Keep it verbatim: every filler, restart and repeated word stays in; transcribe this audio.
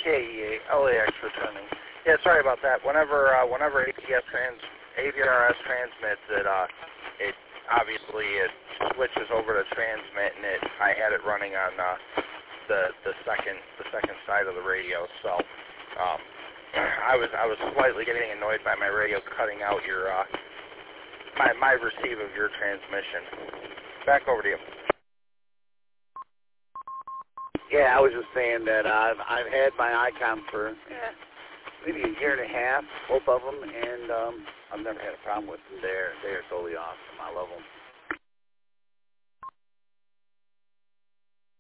K E A, L A X returning. Yeah, sorry about that. Whenever uh, whenever A P S trans, A V R S transmits, it uh, it obviously it switches over to transmit, and it I had it running on uh, the the second the second side of the radio. So um, I was I was slightly getting annoyed by my radio cutting out your uh, my my receive of your transmission. Back over to you. Yeah, I was just saying that I've I've had my ICOM for eh, maybe a year and a half, both of them, and um, I've never had a problem with them. They're they're totally awesome. I love them.